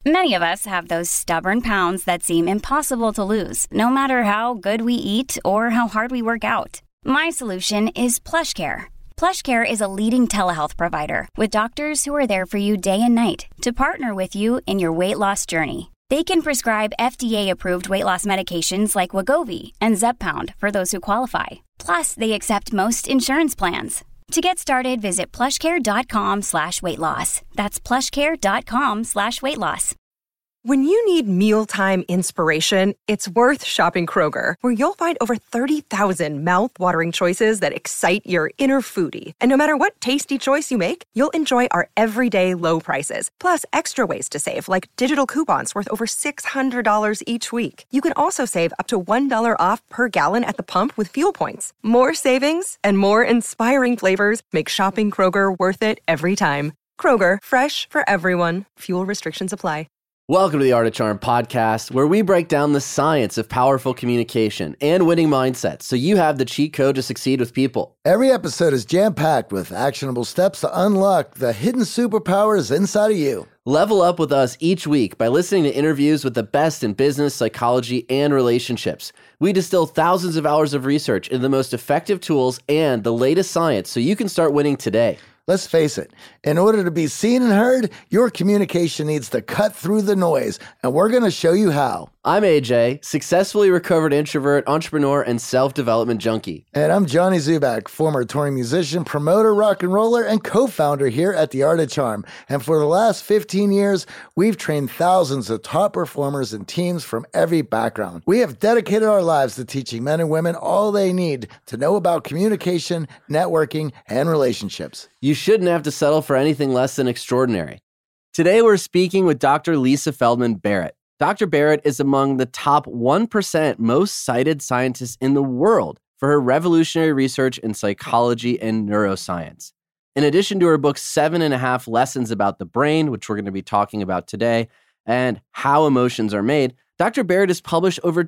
Many of us have those stubborn pounds that seem impossible to lose, no matter how good we eat or how hard we work out. My solution is PlushCare. PlushCare is a leading telehealth provider with doctors who are there for you day and night to partner with you in your weight loss journey. They can prescribe FDA-approved weight loss medications like Wegovy and Zepbound for those who qualify. Plus, they accept most insurance plans. To get started, visit plushcare.com/weightloss. That's plushcare.com/weightloss. When you need mealtime inspiration, it's worth shopping Kroger, where you'll find over 30,000 mouth-watering choices that excite your inner foodie. And no matter what tasty choice you make, you'll enjoy our everyday low prices, plus extra ways to save, like digital coupons worth over $600 each week. You can also save up to $1 off per gallon at the pump with fuel points. More savings and more inspiring flavors make shopping Kroger worth it every time. Kroger, fresh for everyone. Fuel restrictions apply. Welcome to the Art of Charm podcast, where we break down the science of powerful communication and winning mindsets so you have the cheat code to succeed with people. Every episode is jam-packed with actionable steps to unlock the hidden superpowers inside of you. Level up with us each week by listening to interviews with the best in business, psychology, and relationships. We distill thousands of hours of research into the most effective tools and the latest science so you can start winning today. Let's face it, in order to be seen and heard, your communication needs to cut through the noise, and we're going to show you how. I'm AJ, successfully recovered introvert, entrepreneur, and self-development junkie. And I'm Johnny Zubak, former touring musician, promoter, rock and roller, and co-founder here at The Art of Charm. And for the last 15 years, we've trained thousands of top performers and teams from every background. We have dedicated our lives to teaching men and women all they need to know about communication, networking, and relationships. You shouldn't have to settle for anything less than extraordinary. Today, we're speaking with Dr. Lisa Feldman Barrett. Dr. Barrett is among the top 1% most cited scientists in the world for her revolutionary research in psychology and neuroscience. In addition to her book, 7.5 Lessons About the Brain, which we're going to be talking about today, and How Emotions Are Made, Dr. Barrett has published over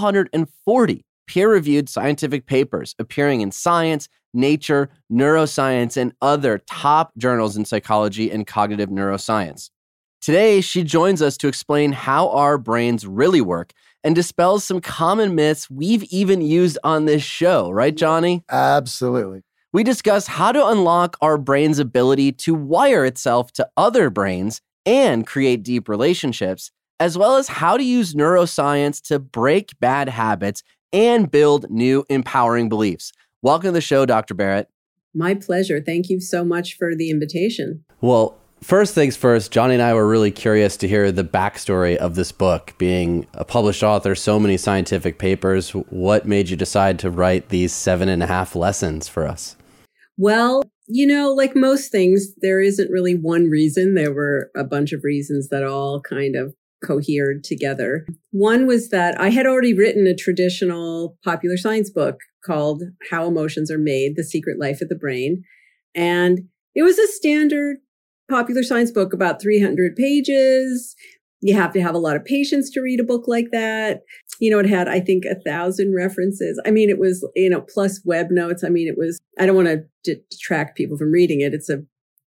240 peer-reviewed scientific papers appearing in Science, Nature, Neuroscience, and other top journals in psychology and cognitive neuroscience. Today, she joins us to explain how our brains really work and dispels some common myths we've even used on this show. Right, Johnny? Absolutely. We discuss how to unlock our brain's ability to wire itself to other brains and create deep relationships, as well as how to use neuroscience to break bad habits and build new empowering beliefs. Welcome to the show, Dr. Barrett. My pleasure. Thank you so much for the invitation. Well, first things first, Johnny and I were really curious to hear the backstory of this book. Being a published author, so many scientific papers, what made you decide to write these 7.5 lessons for us? Well, like most things, there isn't really one reason. There were a bunch of reasons that all kind of cohered together. One was that I had already written a traditional popular science book called How Emotions Are Made, The Secret Life of the Brain. And it was a standard popular science book, about 300 pages. You have to have a lot of patience to read a book like that. It had, I think, 1,000 references. I mean, it was, plus web notes. I mean, it was, I don't want to detract people from reading it. It's a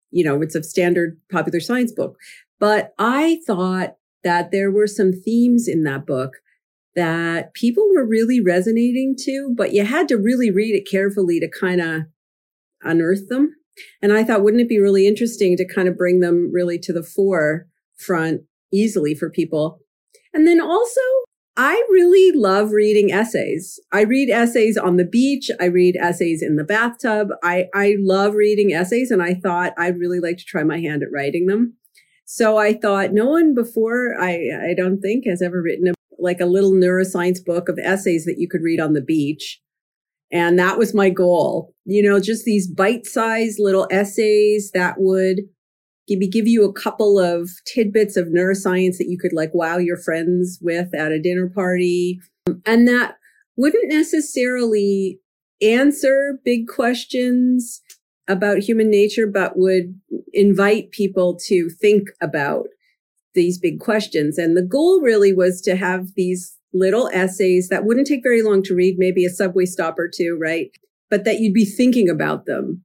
standard popular science book. But I thought that there were some themes in that book that people were really resonating to, but you had to really read it carefully to kind of unearth them. And I thought, wouldn't it be really interesting to kind of bring them really to the forefront easily for people? And then also, I really love reading essays. I read essays on the beach. I read essays in the bathtub. I love reading essays, and I thought I'd really like to try my hand at writing them. So I thought no one before, I don't think, has ever written a little neuroscience book of essays that you could read on the beach. And that was my goal, just these bite-sized little essays that would give you a couple of tidbits of neuroscience that you could wow your friends with at a dinner party. And that wouldn't necessarily answer big questions about human nature, but would invite people to think about these big questions. And the goal really was to have these little essays that wouldn't take very long to read, maybe a subway stop or two, right? But that you'd be thinking about them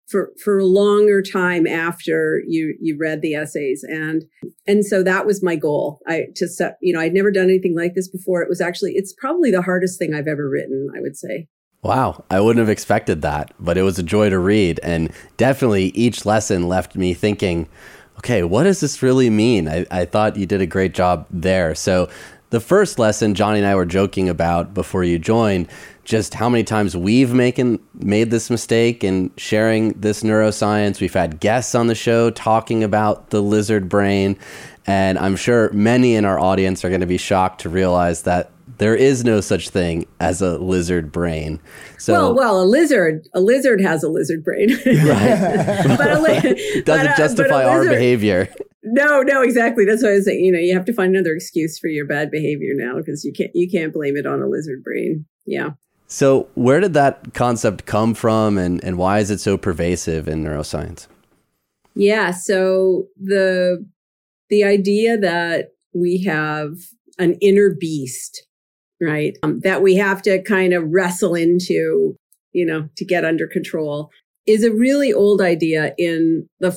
for a longer time after you read the essays. And so that was my goal. I'd never done anything like this before. It's probably the hardest thing I've ever written, I would say. Wow, I wouldn't have expected that, but it was a joy to read. And definitely each lesson left me thinking, okay, what does this really mean? I thought you did a great job there. So the first lesson, Johnny and I were joking about before you joined, just how many times we've made this mistake in sharing this neuroscience. We've had guests on the show talking about the lizard brain, and I'm sure many in our audience are going to be shocked to realize that there is no such thing as a lizard brain. So, well, a lizard has a lizard brain, right? But doesn't justify our behavior. No, exactly. That's why I was saying, you have to find another excuse for your bad behavior now, because you can't blame it on a lizard brain. Yeah. So where did that concept come from, and why is it so pervasive in neuroscience? Yeah. So the idea that we have an inner beast, right, that we have to kind of wrestle into, to get under control, is a really old idea in the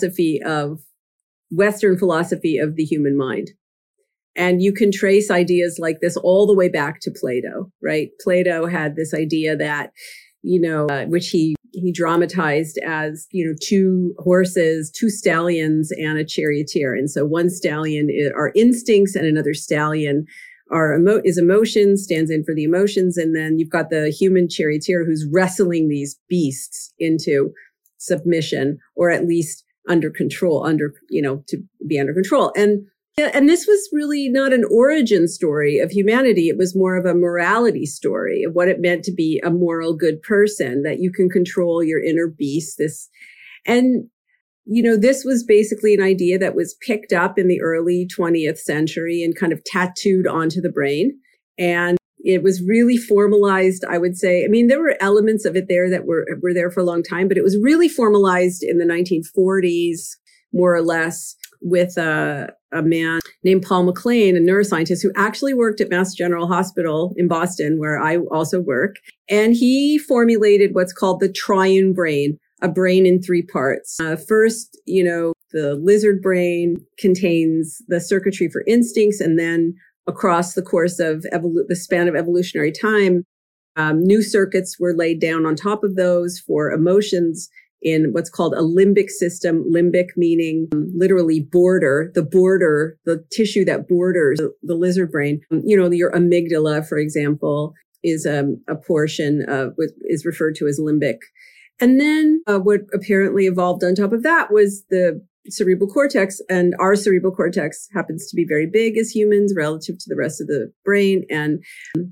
Western philosophy of the human mind. And you can trace ideas like this all the way back to Plato, right? Plato had this idea that, which he dramatized as, two horses, two stallions, and a charioteer. And so one stallion are instincts, and another stallion is emotion, stands in for the emotions. And then you've got the human charioteer who's wrestling these beasts into submission, or at least under control, to be under control. And this was really not an origin story of humanity. It was more of a morality story of what it meant to be a moral, good person, that you can control your inner beast. This was basically an idea that was picked up in the early 20th century and kind of tattooed onto the brain. And it was really formalized, I would say. I mean, there were elements of it there that were there for a long time, but it was really formalized in the 1940s, more or less, with a man named Paul MacLean, a neuroscientist who actually worked at Mass General Hospital in Boston, where I also work. And he formulated what's called the triune brain, a brain in three parts. First, the lizard brain contains the circuitry for instincts, and then across the course of the span of evolutionary time, new circuits were laid down on top of those for emotions in what's called a limbic system. Limbic meaning literally border, the tissue that borders the lizard brain. Your amygdala, for example, is a portion of what is referred to as limbic. And then what apparently evolved on top of that was the cerebral cortex. And our cerebral cortex happens to be very big as humans relative to the rest of the brain. And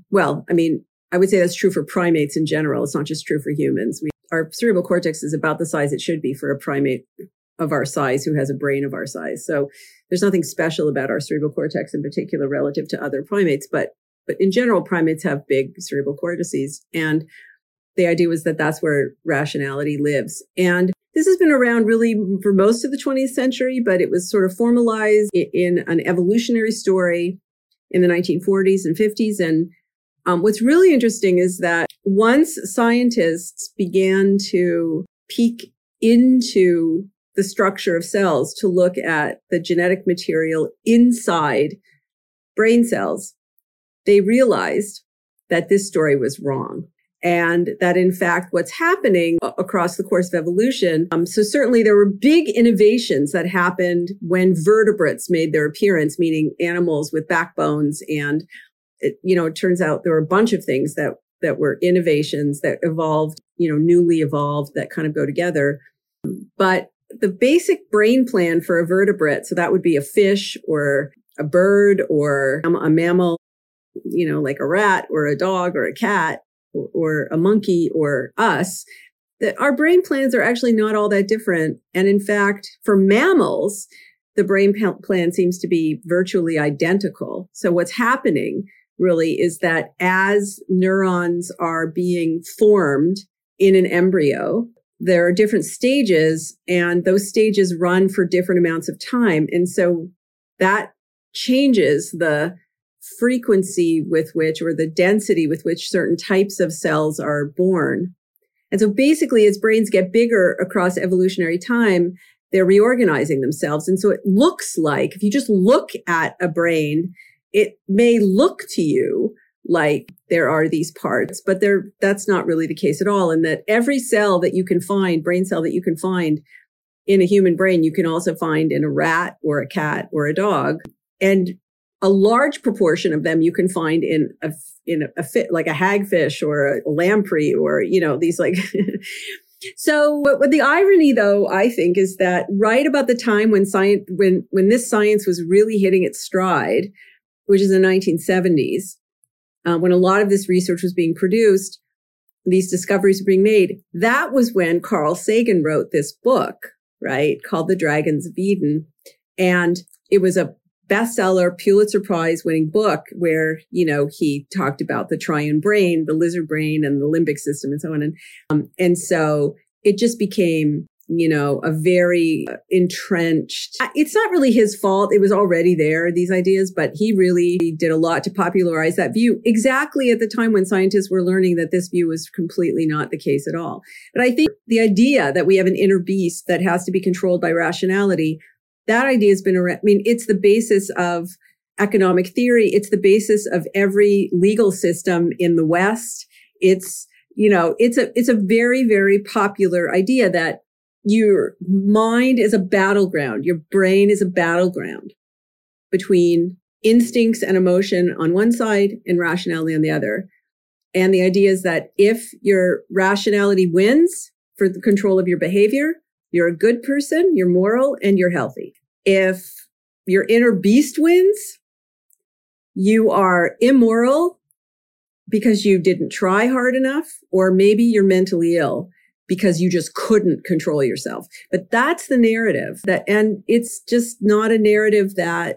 I would say that's true for primates in general. It's not just true for humans. Our cerebral cortex is about the size it should be for a primate of our size who has a brain of our size. So there's nothing special about our cerebral cortex in particular relative to other primates. But in general, primates have big cerebral cortices. And the idea was that that's where rationality lives. And this has been around really for most of the 20th century, but it was sort of formalized in an evolutionary story in the 1940s and 50s. And what's really interesting is that once scientists began to peek into the structure of cells to look at the genetic material inside brain cells, they realized that this story was wrong. And that, in fact, what's happening across the course of evolution. So certainly there were big innovations that happened when vertebrates made their appearance, meaning animals with backbones. And, it turns out there were a bunch of things that were innovations that evolved, newly evolved, that kind of go together. But the basic brain plan for a vertebrate, so that would be a fish or a bird or a mammal, like a rat or a dog or a cat, or a monkey or us, that our brain plans are actually not all that different. And in fact, for mammals, the brain plan seems to be virtually identical. So what's happening really is that as neurons are being formed in an embryo, there are different stages, and those stages run for different amounts of time. And so that changes the frequency with which, or the density with which certain types of cells are born. And so basically, as brains get bigger across evolutionary time, they're reorganizing themselves. And so it looks like, if you just look at a brain, it may look to you like there are these parts, but that's not really the case at all. And that every cell that you can find, brain cell that you can find in a human brain, you can also find in a rat or a cat or a dog. And a large proportion of them you can find in a fit, like a hagfish or a lamprey or, these like. So what the irony, though, I think, is that right about the time when this science was really hitting its stride, which is the 1970s, when a lot of this research was being produced, these discoveries were being made. That was when Carl Sagan wrote this book, right, called The Dragons of Eden. And it was a bestseller, Pulitzer Prize winning book where, he talked about the triune brain, the lizard brain, and the limbic system and so on. And so it just became, a very entrenched, it's not really his fault. It was already there, these ideas, but he really did a lot to popularize that view exactly at the time when scientists were learning that this view was completely not the case at all. But I think the idea that we have an inner beast that has to be controlled by rationality, that idea has been around. It's the basis of economic theory. It's the basis of every legal system in the West. It's a very, very popular idea that your mind is a battleground. Your brain is a battleground between instincts and emotion on one side and rationality on the other. And the idea is that if your rationality wins for the control of your behavior, you're a good person, you're moral, and you're healthy. If your inner beast wins, you are immoral because you didn't try hard enough, or maybe you're mentally ill because you just couldn't control yourself. But that's the narrative and it's just not a narrative that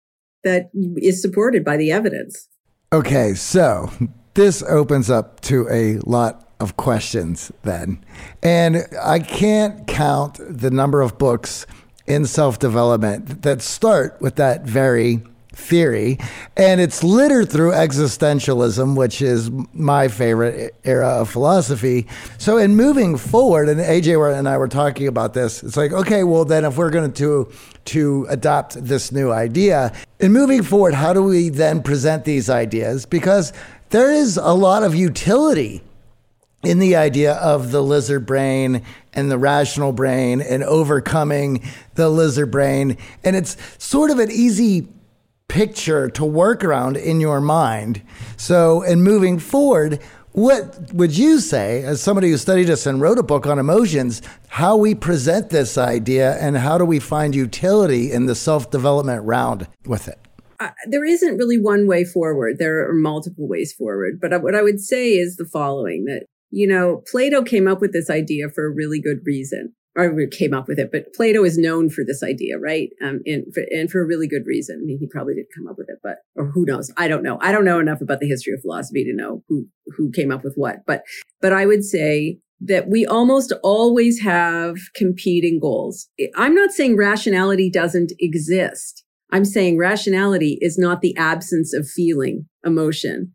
is supported by the evidence. Okay, so this opens up to a lot of questions then. And I can't count the number of books in self-development that start with that very theory. And it's littered through existentialism, which is my favorite era of philosophy. So in moving forward, and AJ and I were talking about this, it's like, okay, well then if we're going to adopt this new idea, in moving forward, how do we then present these ideas? Because there is a lot of utility in the idea of the lizard brain and the rational brain and overcoming the lizard brain. And it's sort of an easy picture to work around in your mind. So in moving forward, what would you say, as somebody who studied this and wrote a book on emotions, how we present this idea and how do we find utility in the self-development round with it? There isn't really one way forward. There are multiple ways forward. But what I would say is the following, that Plato came up with this idea for a really good reason, or came up with it, but Plato is known for this idea, right? And for a really good reason. I mean, he probably did come up with it, or who knows? I don't know. I don't know enough about the history of philosophy to know who came up with what. But I would say that we almost always have competing goals. I'm not saying rationality doesn't exist. I'm saying rationality is not the absence of feeling, emotion.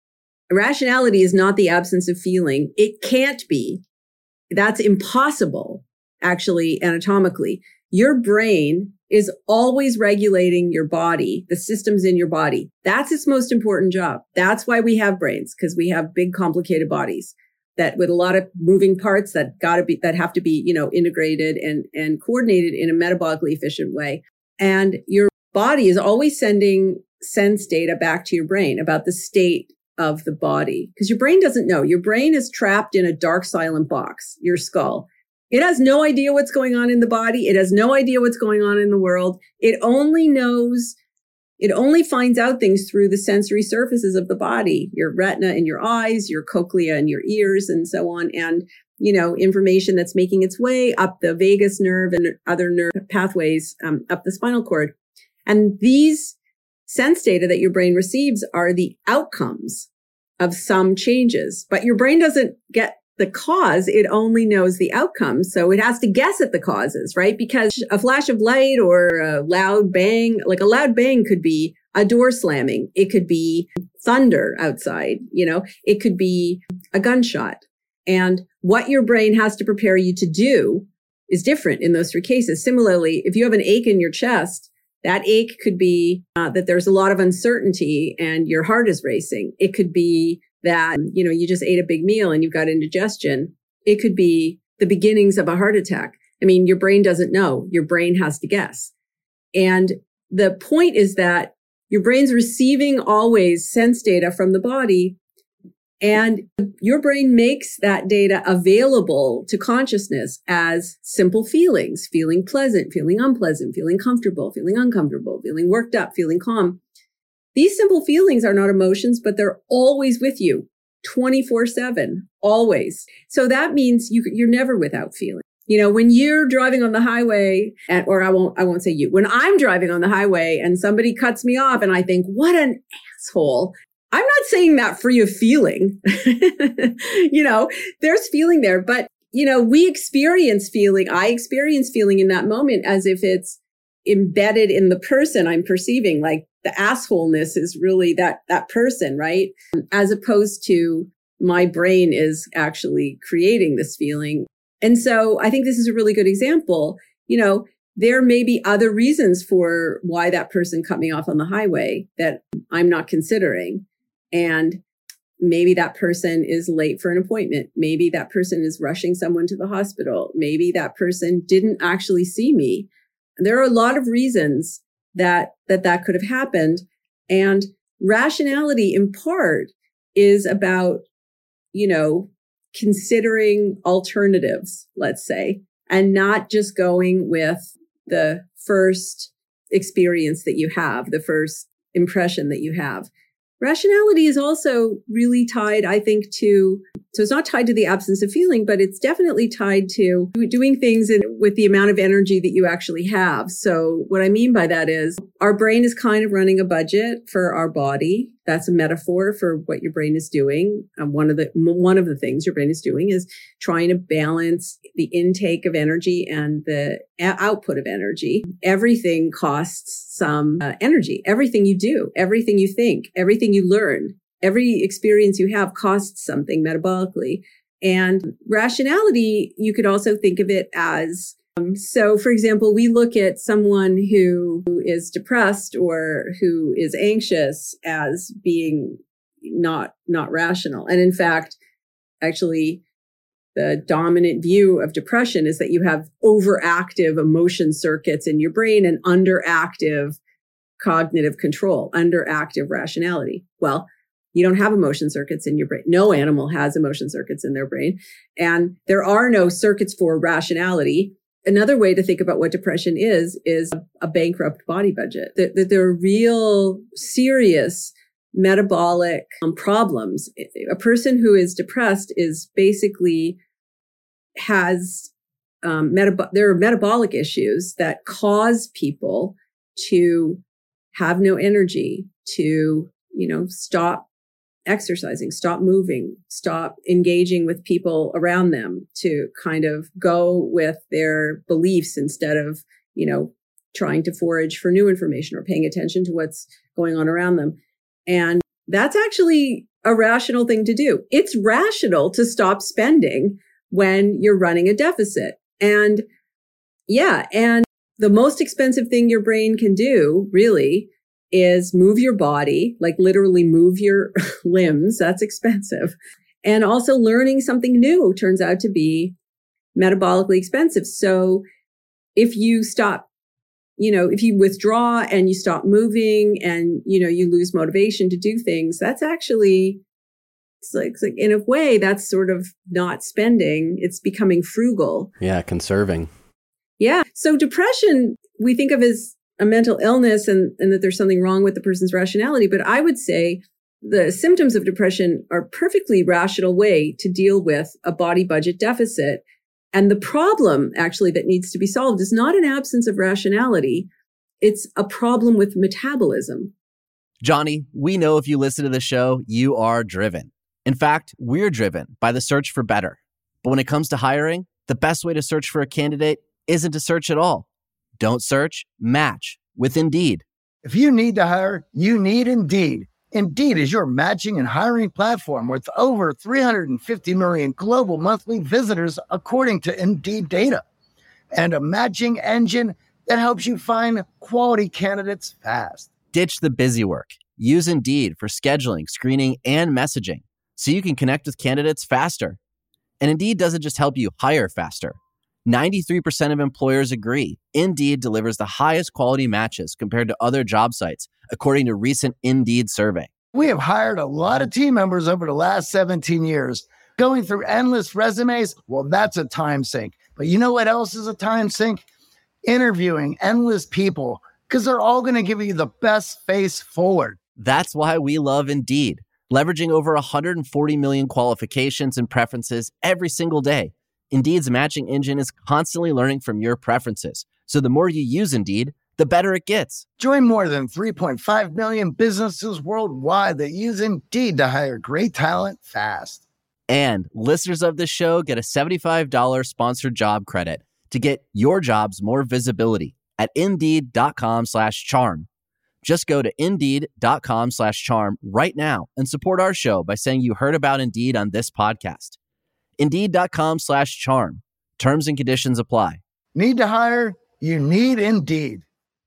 Rationality is not the absence of feeling. It can't be. That's impossible, actually, anatomically. Your brain is always regulating your body, the systems in your body. That's its most important job. That's why we have brains, because we have big, complicated bodies that with a lot of moving parts that have to be, integrated and coordinated in a metabolically efficient way. And your body is always sending sense data back to your brain about the state of the body, because your brain doesn't know. Your brain is trapped in a dark, silent box, your skull. It has no idea what's going on in the body. It has no idea what's going on in the world. It only finds out things through the sensory surfaces of the body, your retina in your eyes, your cochlea in your ears, and so on. And, information that's making its way up the vagus nerve and other nerve pathways, up the spinal cord. And these sense data that your brain receives are the outcomes of some changes, but your brain doesn't get the cause. It only knows the outcomes. So it has to guess at the causes, right? Because a flash of light or a loud bang, like a loud bang could be a door slamming. It could be thunder outside, it could be a gunshot. And what your brain has to prepare you to do is different in those three cases. Similarly, if you have an ache in your chest, that ache could be that there's a lot of uncertainty and your heart is racing. It could be that, you just ate a big meal and you've got indigestion. It could be the beginnings of a heart attack. I mean, your brain doesn't know. Your brain has to guess. And the point is that your brain's receiving always sense data from the body, and your brain makes that data available to consciousness as simple feelings, feeling pleasant, feeling unpleasant, feeling comfortable, feeling uncomfortable, feeling worked up, feeling calm. These simple feelings are not emotions, but they're always with you 24/7, always. So that means you're never without feeling. When you're driving on the highway, or I won't say you, when I'm driving on the highway and somebody cuts me off and I think, what an asshole. I'm not saying that free of feeling. There's feeling there, but we experience feeling. I experience feeling in that moment as if it's embedded in the person I'm perceiving. Like the assholeness is really that person, right? As opposed to my brain is actually creating this feeling. And so I think this is a really good example. There may be other reasons for why that person cut me off on the highway that I'm not considering. And maybe that person is late for an appointment. Maybe that person is rushing someone to the hospital. Maybe that person didn't actually see me. There are a lot of reasons that could have happened. And rationality in part is about, considering alternatives, let's say, and not just going with the first experience that you have, the first impression that you have. Rationality is also really tied, I think, so it's not tied to the absence of feeling, but it's definitely tied to doing things with the amount of energy that you actually have. So what I mean by that is our brain is kind of running a budget for our body. That's a metaphor for what your brain is doing. One of the things your brain is doing is trying to balance the intake of energy and the output of energy. Everything costs some energy. Everything you do, everything you think, everything you learn, every experience you have costs something metabolically. And rationality, you could also think of it as, so for example, we look at someone who is depressed or who is anxious as being not rational. And in fact, actually, the dominant view of depression is that you have overactive emotion circuits in your brain and underactive cognitive control, underactive rationality. Well, you don't have emotion circuits in your brain. No animal has emotion circuits in their brain. And there are no circuits for rationality. Another way to think about what depression is a bankrupt body budget. That there are real serious metabolic problems. A person who is depressed is basically has there are metabolic issues that cause people to have no energy, to stop exercising, stop moving, stop engaging with people around them, to kind of go with their beliefs instead of, trying to forage for new information or paying attention to what's going on around them. And that's actually a rational thing to do. It's rational to stop spending when you're running a deficit. And the most expensive thing your brain can do really is move your body, like literally move your limbs. That's expensive. And also learning something new turns out to be metabolically expensive. So if you stop, if you withdraw and you stop moving and, you lose motivation to do things, that's actually, it's like in a way, that's sort of not spending. It's becoming frugal. Yeah, conserving. Yeah. So depression, we think of as a mental illness and that there's something wrong with the person's rationality. But I would say the symptoms of depression are a perfectly rational way to deal with a body budget deficit. And the problem actually that needs to be solved is not an absence of rationality. It's a problem with metabolism. Johnny, we know if you listen to the show, you are driven. In fact, we're driven by the search for better. But when it comes to hiring, the best way to search for a candidate isn't to search at all. Don't search, match with Indeed. If you need to hire, you need Indeed. Indeed is your matching and hiring platform with over 350 million global monthly visitors, according to Indeed data, and a matching engine that helps you find quality candidates fast. Ditch the busy work. Use Indeed for scheduling, screening, and messaging so you can connect with candidates faster. And Indeed doesn't just help you hire faster. 93% of employers agree Indeed delivers the highest quality matches compared to other job sites, according to a recent Indeed survey. We have hired a lot of team members over the last 17 years. Going through endless resumes, well, that's a time sink. But you know what else is a time sink? Interviewing endless people, because they're all going to give you the best face forward. That's why we love Indeed, leveraging over 140 million qualifications and preferences every single day. Indeed's matching engine is constantly learning from your preferences. So the more you use Indeed, the better it gets. Join more than 3.5 million businesses worldwide that use Indeed to hire great talent fast. And listeners of this show get a $75 sponsored job credit to get your jobs more visibility at Indeed.com/charm. Just go to Indeed.com/charm right now and support our show by saying you heard about Indeed on this podcast. Indeed.com/charm. Terms and conditions apply. Need to hire? You need Indeed.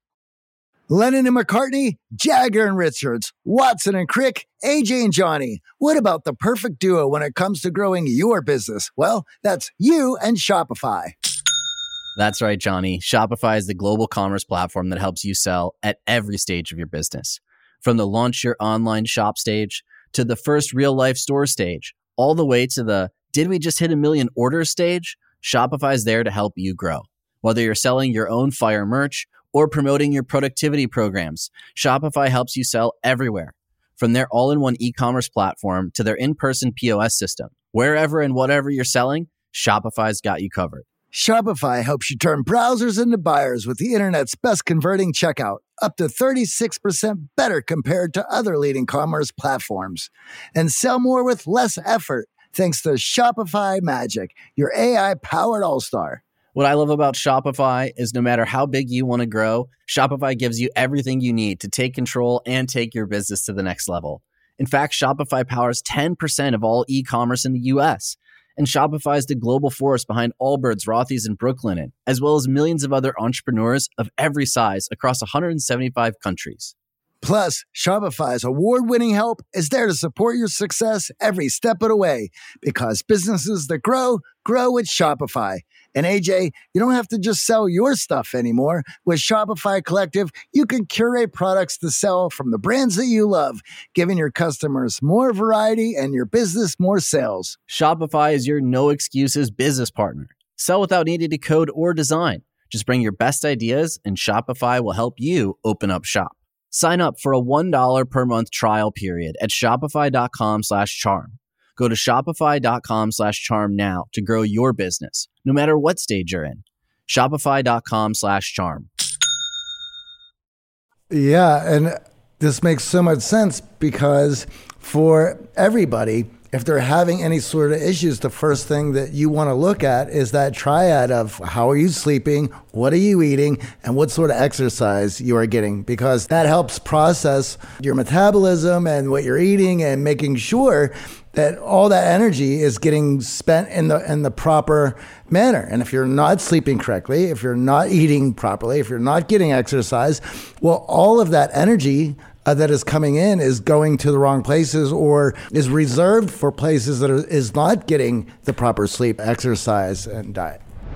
Lennon and McCartney, Jagger and Richards, Watson and Crick, AJ and Johnny. What about the perfect duo when it comes to growing your business? Well, that's you and Shopify. That's right, Johnny. Shopify is the global commerce platform that helps you sell at every stage of your business. From the launch your online shop stage to the first real life store stage, all the way to the did we just hit 1 million orders stage? Shopify's there to help you grow. Whether you're selling your own fire merch or promoting your productivity programs, Shopify helps you sell everywhere. From their all-in-one e-commerce platform to their in-person POS system, wherever and whatever you're selling, Shopify's got you covered. Shopify helps you turn browsers into buyers with the internet's best converting checkout, up to 36% better compared to other leading commerce platforms. And sell more with less effort thanks to Shopify Magic, your AI-powered all-star. What I love about Shopify is no matter how big you want to grow, Shopify gives you everything you need to take control and take your business to the next level. In fact, Shopify powers 10% of all e-commerce in the U.S., and Shopify is the global force behind Allbirds, Rothy's, and Brooklinen, as well as millions of other entrepreneurs of every size across 175 countries. Plus, Shopify's award-winning help is there to support your success every step of the way, because businesses that grow with Shopify. And AJ, you don't have to just sell your stuff anymore. With Shopify Collective, you can curate products to sell from the brands that you love, giving your customers more variety and your business more sales. Shopify is your no excuses business partner. Sell without needing to code or design. Just bring your best ideas and Shopify will help you open up shop. Sign up for a $1 per month trial period at shopify.com/charm. Go to shopify.com/charm now to grow your business, no matter what stage you're in. Shopify.com/charm. Yeah, and this makes so much sense because for everybody, if they're having any sort of issues, the first thing that you want to look at is that triad of how are you sleeping, what are you eating, and what sort of exercise you are getting, because that helps process your metabolism and what you're eating and making sure that all that energy is getting spent in the proper manner. And if you're not sleeping correctly, if you're not eating properly, if you're not getting exercise, well, all of that energy that is coming in is going to the wrong places or is reserved for places that is not getting the proper sleep, exercise, and diet.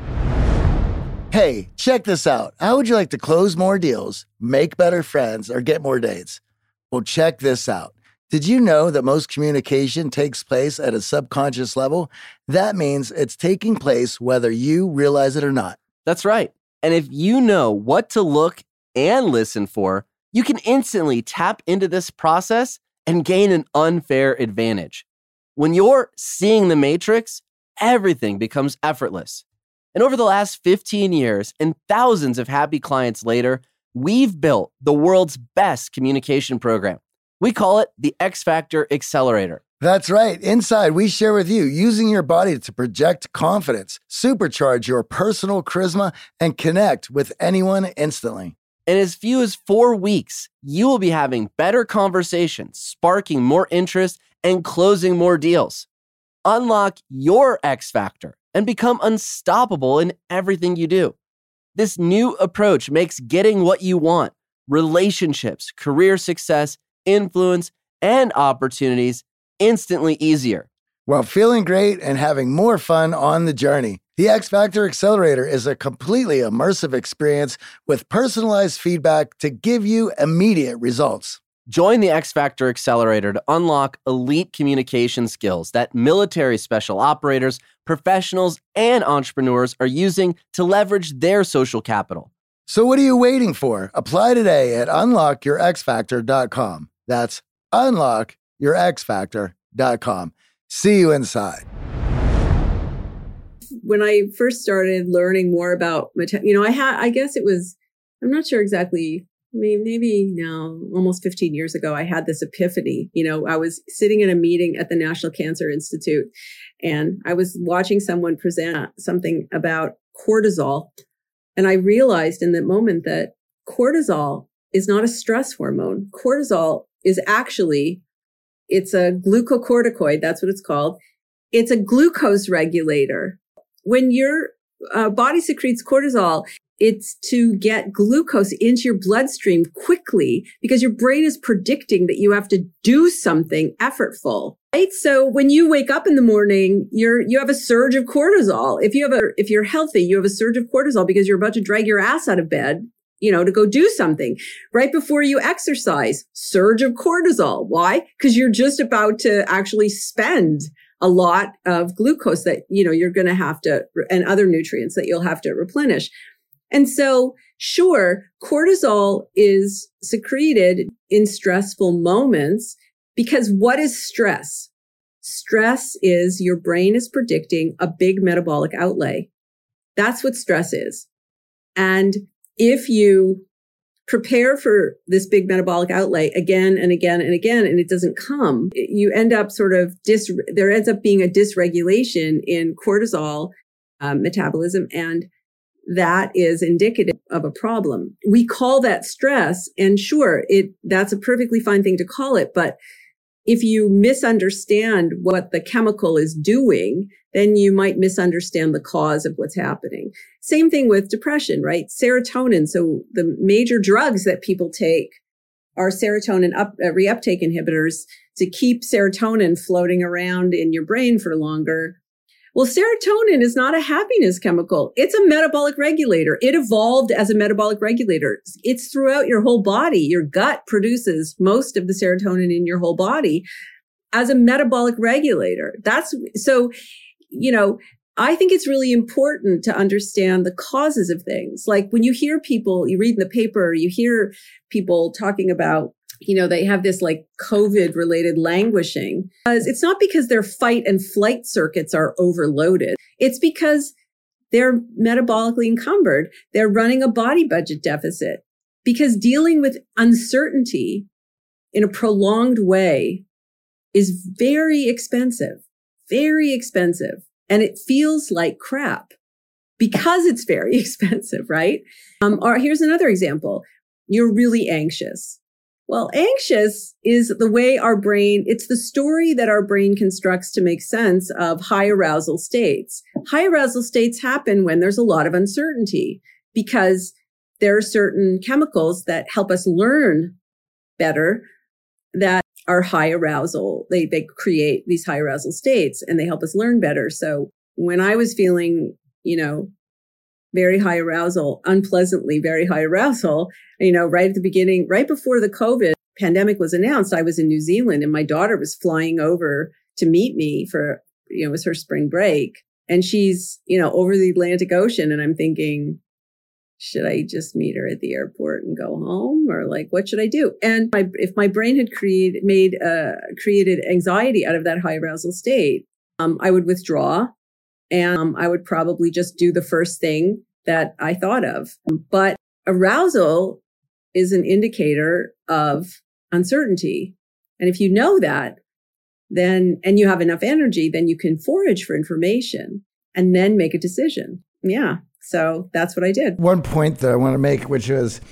Hey, check this out. How would you like to close more deals, make better friends, or get more dates? Well, check this out. Did you know that most communication takes place at a subconscious level? That means it's taking place whether you realize it or not. That's right. And if you know what to look and listen for, you can instantly tap into this process and gain an unfair advantage. When you're seeing the matrix, everything becomes effortless. And over the last 15 years and thousands of happy clients later, we've built the world's best communication program. We call it the X Factor Accelerator. That's right. Inside, we share with you using your body to project confidence, supercharge your personal charisma, and connect with anyone instantly. In as few as 4 weeks, you will be having better conversations, sparking more interest, and closing more deals. Unlock your X Factor and become unstoppable in everything you do. This new approach makes getting what you want, relationships, career success, influence, and opportunities instantly easier. While feeling great and having more fun on the journey. The X Factor Accelerator is a completely immersive experience with personalized feedback to give you immediate results. Join the X Factor Accelerator to unlock elite communication skills that military special operators, professionals, and entrepreneurs are using to leverage their social capital. So what are you waiting for? Apply today at unlockyourxfactor.com. That's unlockyourxfactor.com. See you inside. When I first started learning more about, I guess it was, I'm not sure exactly, maybe now almost 15 years ago, I had this epiphany. I was sitting in a meeting at the National Cancer Institute, and I was watching someone present something about cortisol. And I realized in that moment that cortisol is not a stress hormone. Cortisol is actually, it's a glucocorticoid. That's what it's called. It's a glucose regulator. When your body secretes cortisol, it's to get glucose into your bloodstream quickly because your brain is predicting that you have to do something effortful, right? So when you wake up in the morning, you have a surge of cortisol. If you're healthy, you have a surge of cortisol because you're about to drag your ass out of bed, to go do something. Right before you exercise, surge of cortisol. Why? Because you're just about to actually spend a lot of glucose that, you're going to have to, and other nutrients that you'll have to replenish. And so, sure, cortisol is secreted in stressful moments because what is stress? Stress is your brain is predicting a big metabolic outlay. That's what stress is. And if you prepare for this big metabolic outlay again and again and again, and it doesn't come, you end up there ends up being a dysregulation in cortisol metabolism, and that is indicative of a problem. We call that stress, and sure, that's a perfectly fine thing to call it, but if you misunderstand what the chemical is doing, then you might misunderstand the cause of what's happening. Same thing with depression, right? Serotonin. So the major drugs that people take are serotonin reuptake inhibitors to keep serotonin floating around in your brain for longer. Well, serotonin is not a happiness chemical. It's a metabolic regulator. It evolved as a metabolic regulator. It's throughout your whole body. Your gut produces most of the serotonin in your whole body as a metabolic regulator. I think it's really important to understand the causes of things. Like when you hear people, you read in the paper, you hear people talking about, they have this like COVID related languishing. It's not because their fight and flight circuits are overloaded. It's because they're metabolically encumbered. They're running a body budget deficit because dealing with uncertainty in a prolonged way is very expensive. And it feels like crap because it's very expensive, right? Or here's another example. You're really anxious. Well, anxious is the way it's the story that our brain constructs to make sense of high arousal states. High arousal states happen when there's a lot of uncertainty because there are certain chemicals that help us learn better that are high arousal. They create these high arousal states and they help us learn better. So when I was feeling, very high arousal, unpleasantly very high arousal, right at the beginning, right before the COVID pandemic was announced, I was in New Zealand and my daughter was flying over to meet me for, it was her spring break. And she's, over the Atlantic Ocean. And I'm thinking, should I just meet her at the airport and go home? Or like, what should I do? And if my brain had created anxiety out of that high arousal state, I would withdraw and I would probably just do the first thing that I thought of. But arousal is an indicator of uncertainty. And if you know that, then, and you have enough energy, then you can forage for information and then make a decision. Yeah. So that's what I did. One point that I want to make, which is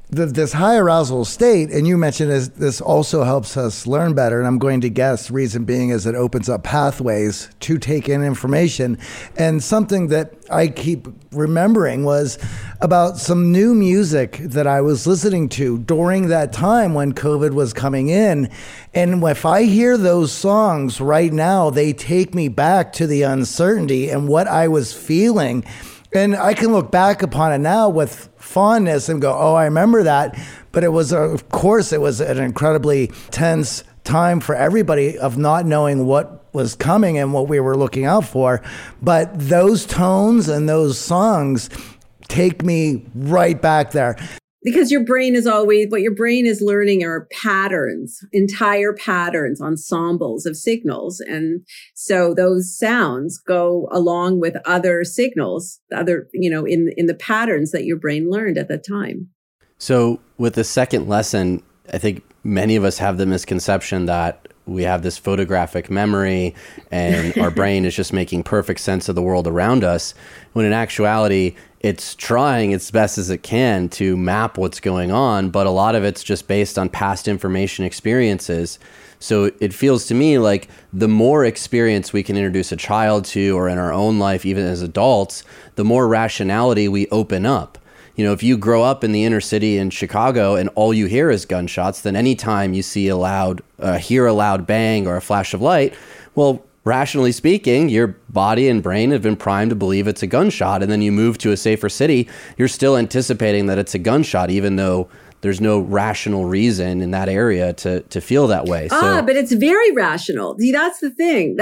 this high arousal state, and you mentioned this also helps us learn better, and I'm going to guess reason being is it opens up pathways to take in information. And something that I keep remembering was about some new music that I was listening to during that time when COVID was coming in. And if I hear those songs right now, they take me back to the uncertainty and what I was feeling. And I can look back upon it now with fondness and go, oh, I remember that. But it was, of course, it was an incredibly tense time for everybody of not knowing what was coming and what we were looking out for. But those tones and those songs take me right back there. Because your brain is always, what your brain is learning are patterns, entire patterns, ensembles of signals. And so those sounds go along with other signals, in the patterns that your brain learned at that time. So with the second lesson, I think many of us have the misconception that we have this photographic memory and our brain is just making perfect sense of the world around us, when in actuality, it's trying its best as it can to map what's going on, but a lot of it's just based on past information experiences. So it feels to me like the more experience we can introduce a child to, or in our own life, even as adults, the more rationality we open up. You know, if you grow up in the inner city in Chicago and all you hear is gunshots, then anytime you see hear a loud bang or a flash of light, well, rationally speaking, your body and brain have been primed to believe it's a gunshot. And then you move to a safer city, you're still anticipating that it's a gunshot, even though there's no rational reason in that area to feel that way. But it's very rational. See, that's the thing.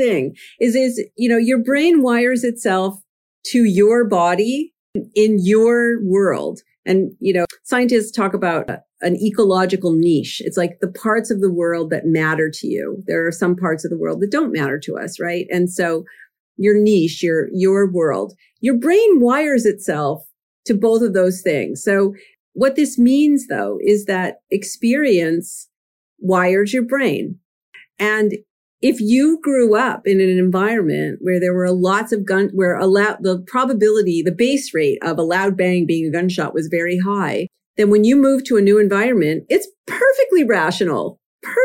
Is your brain wires itself to your body in your world. And, scientists talk about an ecological niche. It's like the parts of the world that matter to you. There are some parts of the world that don't matter to us, right? And so your niche, your world, your brain wires itself to both of those things. So what this means, though, is that experience wires your brain. And if you grew up in an environment where there were lots of the probability, the base rate of a loud bang being a gunshot was very high, then when you move to a new environment, it's perfectly rational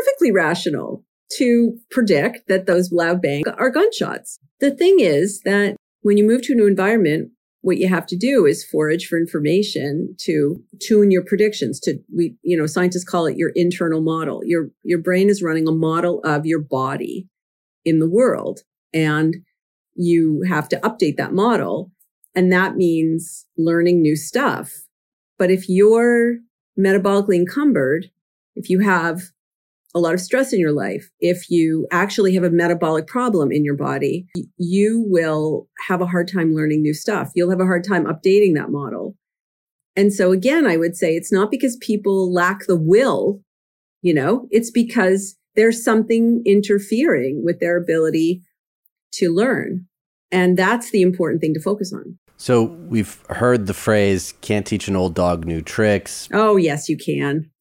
to predict that those loud bangs are gunshots. The thing is that when you move to a new environment, what you have to do is forage for information to tune your predictions. Scientists call it your internal model. Your brain is running a model of your body in the world, and you have to update that model. And that means learning new stuff. But if you're metabolically encumbered, if you have a lot of stress in your life, if you actually have a metabolic problem in your body, you will have a hard time learning new stuff. You'll have a hard time updating that model. And so again, I would say it's not because people lack the will, it's because there's something interfering with their ability to learn. And that's the important thing to focus on. So we've heard the phrase, can't teach an old dog new tricks. Oh, yes, you can.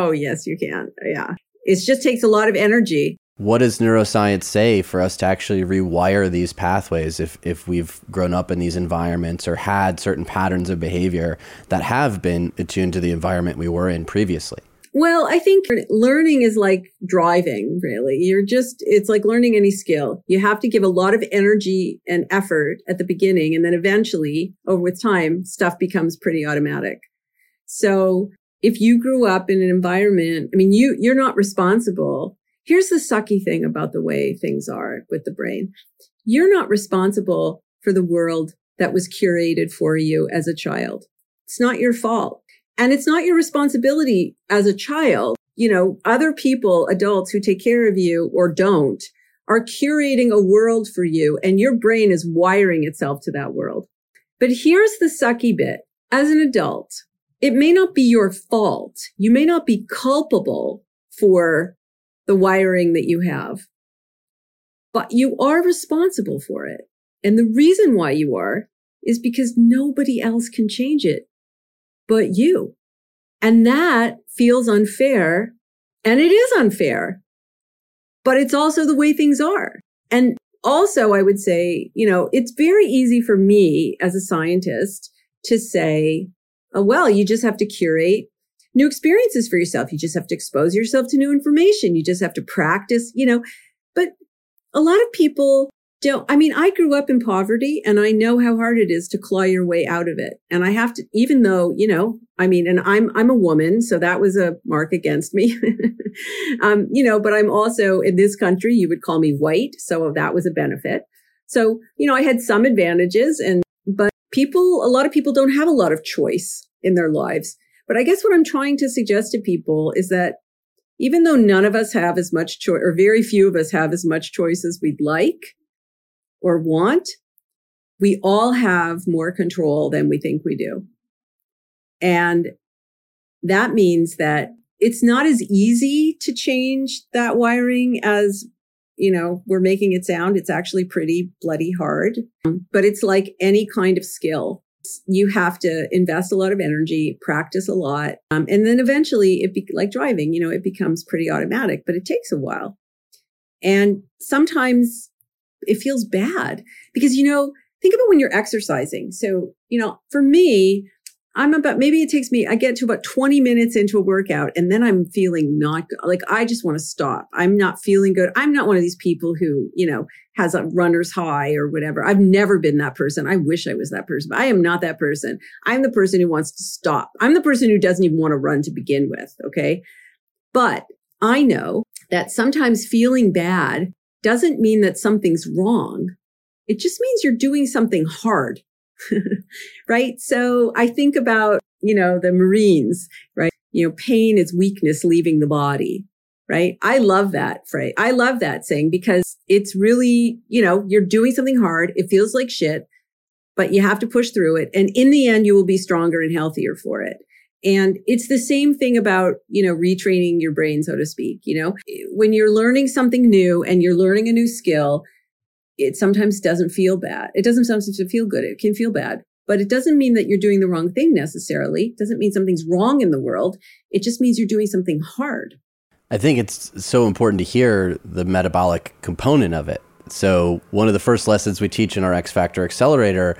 Yeah. It just takes a lot of energy. What does neuroscience say for us to actually rewire these pathways if we've grown up in these environments or had certain patterns of behavior that have been attuned to the environment we were in previously? Well, I think learning is like driving, really. It's like learning any skill. You have to give a lot of energy and effort at the beginning, and then eventually, with time, stuff becomes pretty automatic. So if you grew up in an environment, you're not responsible. Here's the sucky thing about the way things are with the brain. You're not responsible for the world that was curated for you as a child. It's not your fault. And it's not your responsibility as a child. Other people, adults who take care of you or don't, are curating a world for you, and your brain is wiring itself to that world. But here's the sucky bit. As an adult, it may not be your fault. You may not be culpable for the wiring that you have, but you are responsible for it. And the reason why you are is because nobody else can change it but you. And that feels unfair. And it is unfair, but it's also the way things are. And also, I would say, it's very easy for me as a scientist to say, oh, well, you just have to curate new experiences for yourself. You just have to expose yourself to new information. You just have to practice, but a lot of people don't. I mean, I grew up in poverty and I know how hard it is to claw your way out of it. And I have to, even though, and I'm a woman, so that was a mark against me, but I'm also in this country, you would call me white. So that was a benefit. So, I had some advantages but a lot of people don't have a lot of choice in their lives. But I guess what I'm trying to suggest to people is that even though none of us have as much choice, or very few of us have as much choice as we'd like or want, we all have more control than we think we do. And that means that it's not as easy to change that wiring as, we're making it sound. It's actually pretty bloody hard, but it's like any kind of skill. You have to invest a lot of energy, practice a lot. And then eventually like driving, it becomes pretty automatic, but it takes a while. And sometimes it feels bad because, think about when you're exercising. So, for me, I get to about 20 minutes into a workout and then I'm feeling not good. Like, I just want to stop. I'm not feeling good. I'm not one of these people who, has a runner's high or whatever. I've never been that person. I wish I was that person, but I am not that person. I'm the person who wants to stop. I'm the person who doesn't even want to run to begin with. Okay. But I know that sometimes feeling bad doesn't mean that something's wrong. It just means you're doing something hard. Right. So I think about, the Marines, right? Pain is weakness leaving the body, right? I love that phrase. I love that saying because it's really, you're doing something hard. It feels like shit, but you have to push through it. And in the end, you will be stronger and healthier for it. And it's the same thing about, retraining your brain, so to speak. When you're learning something new and you're learning a new skill, it sometimes doesn't feel bad. It doesn't sometimes feel good. It can feel bad, but it doesn't mean that you're doing the wrong thing necessarily. It doesn't mean something's wrong in the world. It just means you're doing something hard. I think it's so important to hear the metabolic component of it. So one of the first lessons we teach in our X Factor Accelerator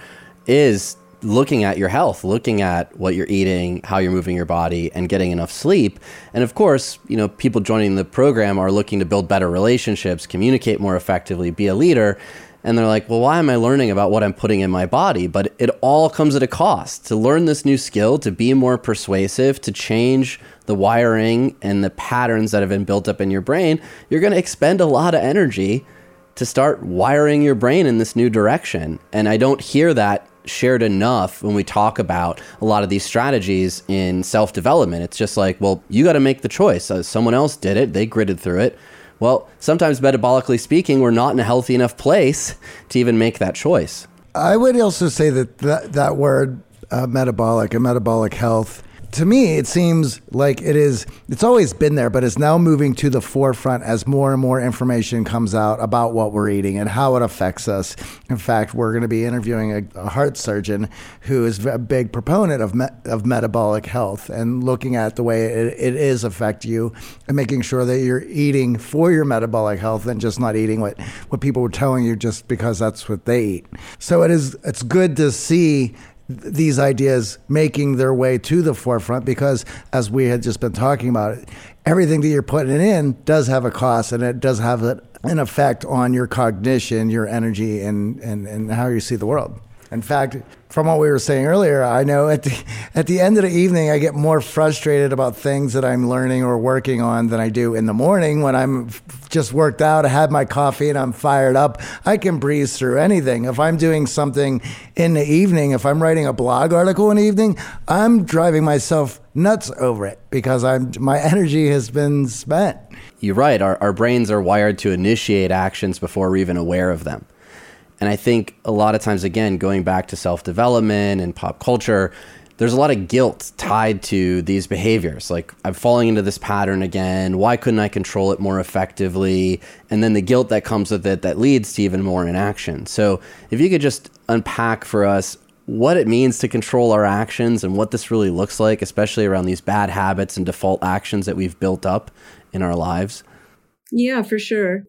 is looking at your health, looking at what you're eating, how you're moving your body, and getting enough sleep. And of course, people joining the program are looking to build better relationships, communicate more effectively, be a leader. And they're like, well, why am I learning about what I'm putting in my body? But it all comes at a cost. To learn this new skill, to be more persuasive, to change the wiring and the patterns that have been built up in your brain, you're going to expend a lot of energy to start wiring your brain in this new direction. And I don't hear that shared enough when we talk about a lot of these strategies in self-development. It's just like, well, you got to make the choice. Someone else did it. They gritted through it. Well, sometimes metabolically speaking, we're not in a healthy enough place to even make that choice. I would also say that word metabolic and metabolic health, to me, it seems like it's always been there, but it's now moving to the forefront as more and more information comes out about what we're eating and how it affects us. In fact, we're going to be interviewing a heart surgeon who is a big proponent of metabolic health and looking at the way it is affect you and making sure that you're eating for your metabolic health and just not eating what people were telling you just because that's what they eat. So it's good to see these ideas making their way to the forefront because, as we had just been talking about, everything that you're putting in does have a cost, and it does have an effect on your cognition, your energy, and how you see the world. In fact, from what we were saying earlier, I know at the end of the evening, I get more frustrated about things that I'm learning or working on than I do in the morning when I'm just worked out, I had my coffee and I'm fired up. I can breeze through anything. If I'm doing something in the evening, if I'm writing a blog article in the evening, I'm driving myself nuts over it because my energy has been spent. You're right. Our brains are wired to initiate actions before we're even aware of them. And I think a lot of times, again, going back to self-development and pop culture, there's a lot of guilt tied to these behaviors. Like, I'm falling into this pattern again. Why couldn't I control it more effectively? And then the guilt that comes with it that leads to even more inaction. So if you could just unpack for us what it means to control our actions and what this really looks like, especially around these bad habits and default actions that we've built up in our lives. Yeah, for sure.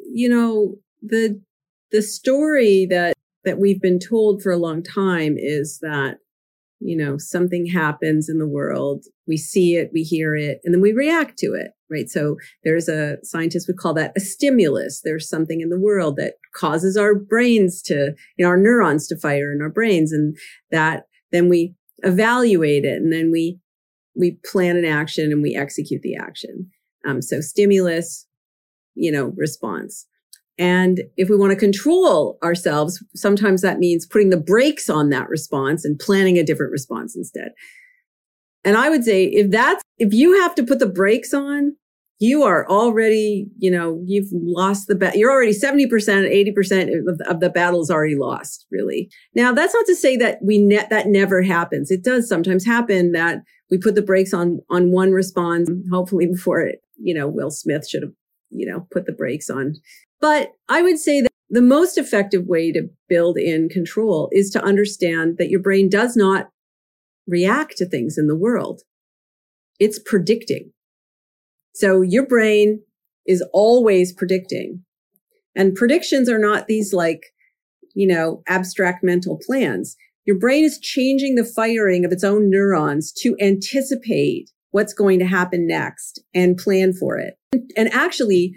The story that we've been told for a long time is that something happens in the world, we see it, we hear it, and then we react to it, right? So there's a scientist would call that a stimulus. There's something in the world that causes our brains to, our neurons to fire in our brains, and that then we evaluate it, and then we plan an action and we execute the action. So stimulus, response. And if we want to control ourselves, sometimes that means putting the brakes on that response and planning a different response instead. And I would say if you have to put the brakes on, you are already, you've lost the battle. You're already 70%, 80% of the battle's already lost, really. Now, that's not to say that that never happens. It does sometimes happen that we put the brakes on one response, hopefully before it, Will Smith should have, put the brakes on. But I would say that the most effective way to build in control is to understand that your brain does not react to things in the world. It's predicting. So your brain is always predicting. And predictions are not these abstract mental plans. Your brain is changing the firing of its own neurons to anticipate what's going to happen next and plan for it. And actually,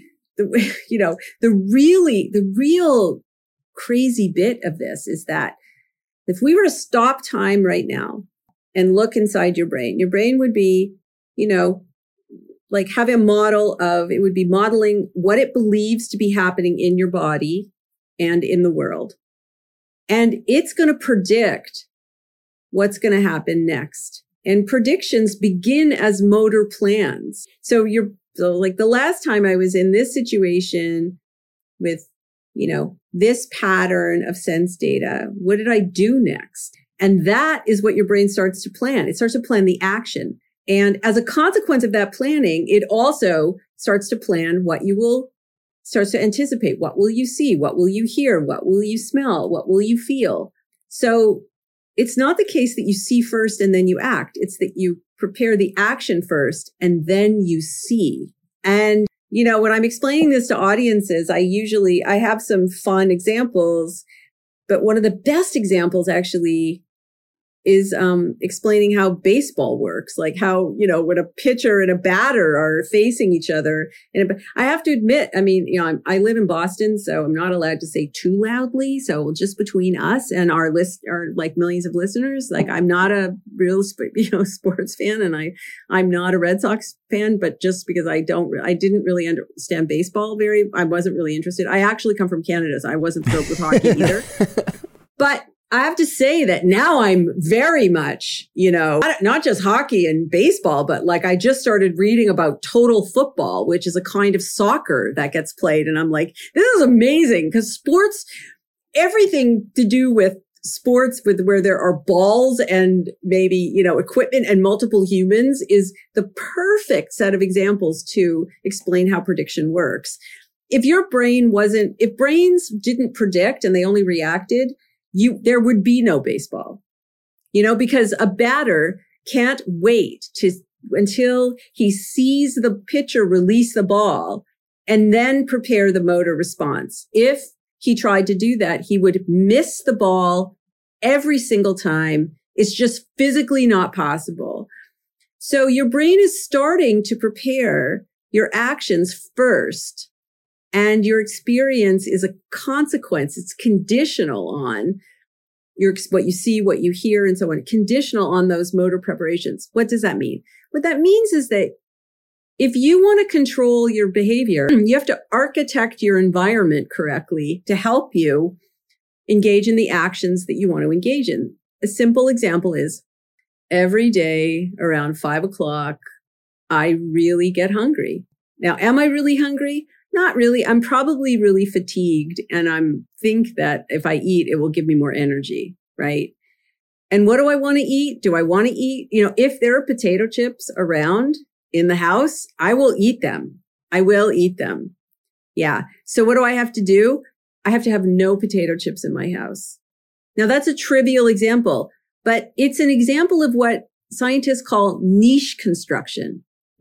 the real crazy bit of this is that if we were to stop time right now and look inside your brain would be, have a model of, it would be modeling what it believes to be happening in your body and in the world. And it's going to predict what's going to happen next. And predictions begin as motor plans. So the last time I was in this situation with, this pattern of sense data, what did I do next? And that is what your brain starts to plan. It starts to plan the action. And as a consequence of that planning, it also starts to plan starts to anticipate. What will you see? What will you hear? What will you smell? What will you feel? So it's not the case that you see first and then you act. It's that you prepare the action first and then you see. And, when I'm explaining this to audiences, I have some fun examples, but one of the best examples actually is explaining how baseball works, like how, when a pitcher and a batter are facing each other. And I have to admit, I live in Boston, so I'm not allowed to say too loudly. So just between us and our millions of listeners, I'm not a real, sports fan, and I'm not a Red Sox fan, but just because I didn't really understand baseball I wasn't really interested. I actually come from Canada, so I wasn't thrilled with hockey either. But I have to say that now I'm very much, not just hockey and baseball, but I just started reading about total football, which is a kind of soccer that gets played. And I'm like, this is amazing because sports, everything to do with sports where there are balls and maybe, equipment and multiple humans is the perfect set of examples to explain how prediction works. If brains didn't predict and they only reacted, there would be no baseball, because a batter can't wait until he sees the pitcher release the ball and then prepare the motor response. If he tried to do that, he would miss the ball every single time. It's just physically not possible. So your brain is starting to prepare your actions first. And your experience is a consequence. It's conditional on what you see, what you hear, and so on, conditional on those motor preparations. What does that mean? What that means is that if you want to control your behavior, you have to architect your environment correctly to help you engage in the actions that you want to engage in. A simple example is every day around 5:00, I really get hungry. Now, am I really hungry? Not really. I'm probably really fatigued, and I think that if I eat, it will give me more energy, right? And what do I want to eat? Do I want to eat? If there are potato chips around in the house, I will eat them. Yeah. So what do I have to do? I have to have no potato chips in my house. Now, that's a trivial example, but it's an example of what scientists call niche construction.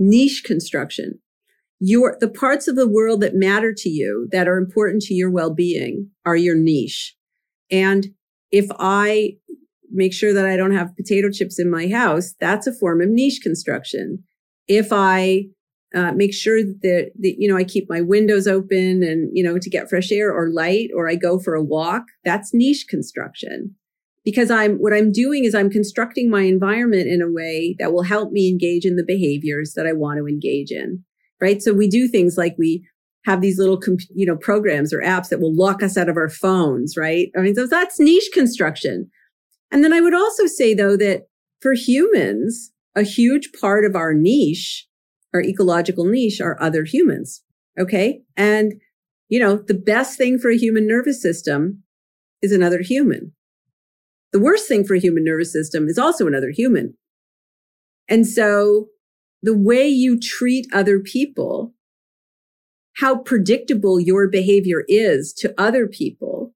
The parts of the world that matter to you, that are important to your well-being, are your niche. And if I make sure that I don't have potato chips in my house, that's a form of niche construction. If I make sure that, I keep my windows open and, to get fresh air or light, or I go for a walk, that's niche construction. Because what I'm doing is I'm constructing my environment in a way that will help me engage in the behaviors that I want to engage in, right? So we do things like we have these little, programs or apps that will lock us out of our phones, right? I mean, so that's niche construction. And then I would also say, though, that for humans, a huge part of our niche, our ecological niche, are other humans, okay? And, the best thing for a human nervous system is another human. The worst thing for a human nervous system is also another human. And so the way you treat other people, how predictable your behavior is to other people,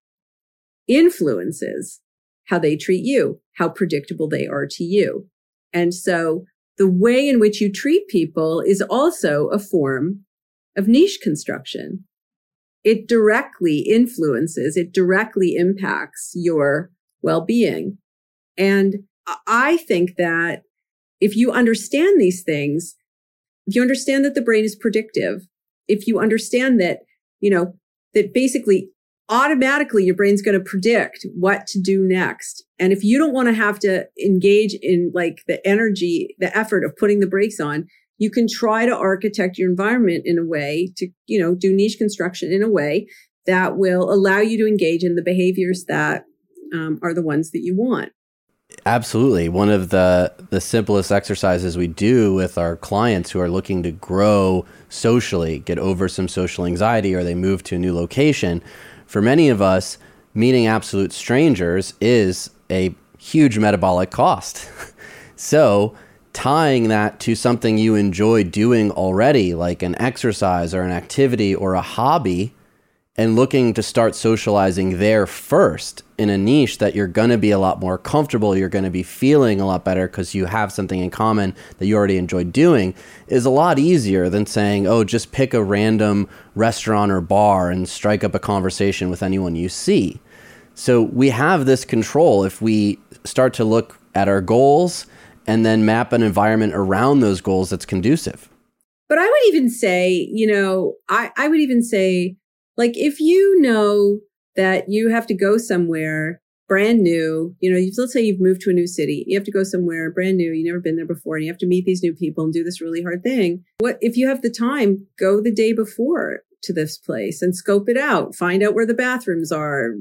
influences how they treat you, how predictable they are to you. And so the way in which you treat people is also a form of niche construction. It directly influences, it directly impacts your well-being. And I think that if you understand these things, if you understand that the brain is predictive, if you understand that, that basically automatically your brain's going to predict what to do next. And if you don't want to have to engage in like the energy, the effort of putting the brakes on, you can try to architect your environment in a way to, do niche construction in a way that will allow you to engage in the behaviors that are the ones that you want. Absolutely. One of the simplest exercises we do with our clients who are looking to grow socially, get over some social anxiety, or they move to a new location, for many of us, meeting absolute strangers is a huge metabolic cost. So tying that to something you enjoy doing already, like an exercise or an activity or a hobby, and looking to start socializing there first in a niche that you're going to be a lot more comfortable, you're going to be feeling a lot better because you have something in common that you already enjoy doing, is a lot easier than saying, oh, just pick a random restaurant or bar and strike up a conversation with anyone you see. So we have this control if we start to look at our goals and then map an environment around those goals that's conducive. But I would even say, I would even say, like, if you know that you have to go somewhere brand new, let's say you've moved to a new city, you have to go somewhere brand new, you've never been there before, and you have to meet these new people and do this really hard thing. What if you have the time, go the day before to this place and scope it out, find out where the bathrooms are,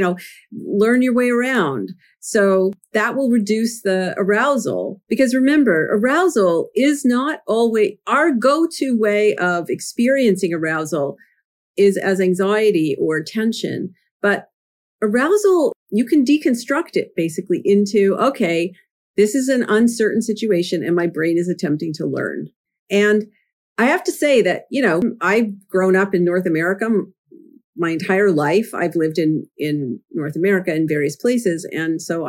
learn your way around. So that will reduce the arousal, because remember, arousal is not always our go-to way of experiencing arousal is as anxiety or tension. But arousal, you can deconstruct it basically into, okay, this is an uncertain situation and my brain is attempting to learn. And I have to say that, I've grown up in North America my entire life. I've lived in North America in various places. And so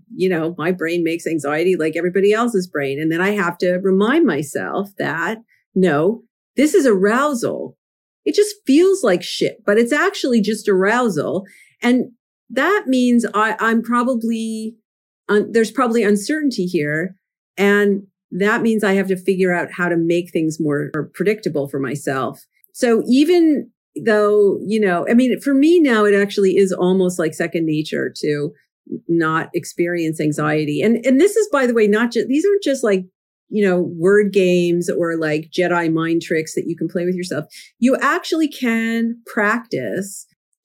my brain makes anxiety like everybody else's brain. And then I have to remind myself that, no, this is arousal. It just feels like shit, but it's actually just arousal. And that means I'm probably, there's probably uncertainty here. And that means I have to figure out how to make things more predictable for myself. So even though, for me now, it actually is almost like second nature to not experience anxiety. And this is, by the way, these aren't just like, word games or like Jedi mind tricks that you can play with yourself. You actually can practice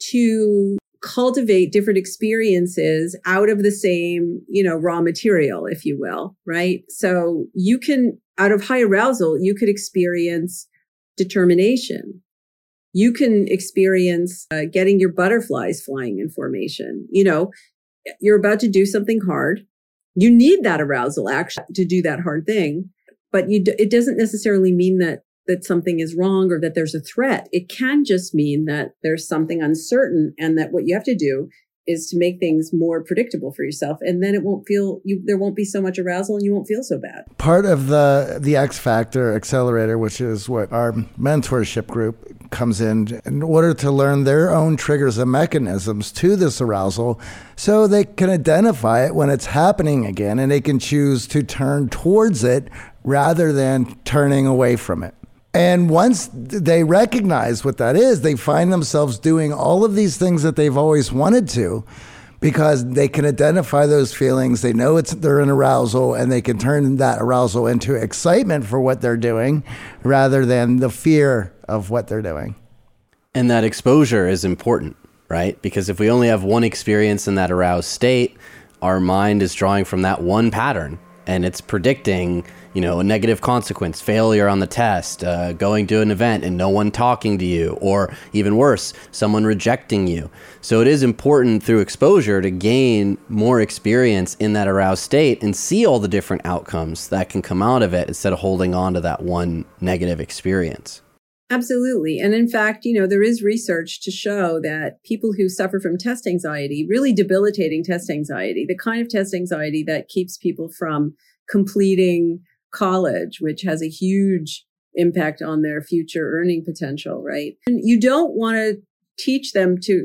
to cultivate different experiences out of the same, raw material, if you will, right? So you can, out of high arousal, you could experience determination. You can experience getting your butterflies flying in formation. You're about to do something hard. You need that arousal actually to do that hard thing, but it doesn't necessarily mean that something is wrong or that there's a threat. It can just mean that there's something uncertain and that what you have to do is to make things more predictable for yourself. And then there won't be so much arousal and you won't feel so bad. Part of the X Factor Accelerator, which is what our mentorship group comes in order to learn their own triggers and mechanisms to this arousal so they can identify it when it's happening again, and they can choose to turn towards it rather than turning away from it. And once they recognize what that is, they find themselves doing all of these things that they've always wanted to, because they can identify those feelings. They know they're in arousal, and they can turn that arousal into excitement for what they're doing rather than the fear of what they're doing. And that exposure is important, right? Because if we only have one experience in that aroused state, our mind is drawing from that one pattern, and it's predicting, a negative consequence, failure on the test, going to an event and no one talking to you, or even worse, someone rejecting you. So it is important through exposure to gain more experience in that aroused state and see all the different outcomes that can come out of it instead of holding on to that one negative experience. Absolutely. And in fact, there is research to show that people who suffer from test anxiety, really debilitating test anxiety, the kind of test anxiety that keeps people from completing college, which has a huge impact on their future earning potential, right? And you don't want to teach them to